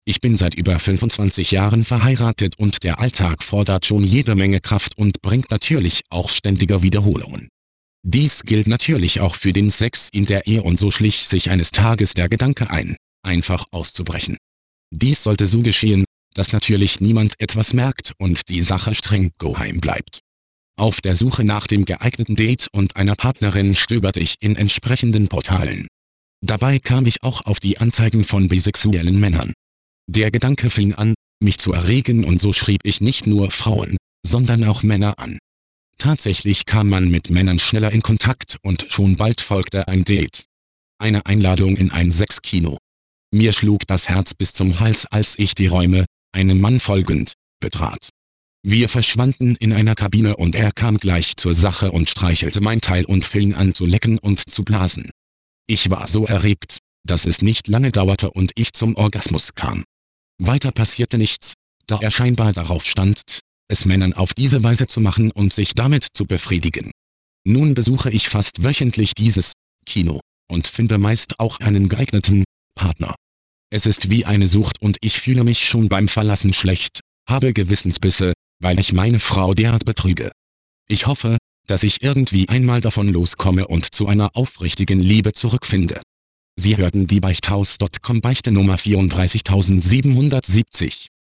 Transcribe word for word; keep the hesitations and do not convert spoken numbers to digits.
Ich bin seit über fünfundzwanzig Jahren verheiratet und der Alltag fordert schon jede Menge Kraft und bringt natürlich auch ständige Wiederholungen. Dies gilt natürlich auch für den Sex in der Ehe und so schlich sich eines Tages der Gedanke ein, einfach auszubrechen. Dies sollte so geschehen, dass natürlich niemand etwas merkt und die Sache streng geheim bleibt. Auf der Suche nach dem geeigneten Date und einer Partnerin stöberte ich in entsprechenden Portalen. Dabei kam ich auch auf die Anzeigen von bisexuellen Männern. Der Gedanke fing an, mich zu erregen und so schrieb ich nicht nur Frauen, sondern auch Männer an. Tatsächlich kam man mit Männern schneller in Kontakt und schon bald folgte ein Date. Eine Einladung in ein Sexkino. Mir schlug das Herz bis zum Hals, als ich die Räume, einem Mann folgend, betrat. Wir verschwanden in einer Kabine und er kam gleich zur Sache und streichelte mein Teil und fing an zu lecken und zu blasen. Ich war so erregt, dass es nicht lange dauerte und ich zum Orgasmus kam. Weiter passierte nichts, da er scheinbar darauf stand, es Männern auf diese Weise zu machen und sich damit zu befriedigen. Nun besuche ich fast wöchentlich dieses Kino und finde meist auch einen geeigneten Partner. Es ist wie eine Sucht und ich fühle mich schon beim Verlassen schlecht, habe Gewissensbisse, weil ich meine Frau derart betrüge. Ich hoffe, dass ich irgendwie einmal davon loskomme und zu einer aufrichtigen Liebe zurückfinde. Sie hörten die Beichthaus Punkt com Beichte Nummer vierunddreißigtausendsiebenhundertsiebzig.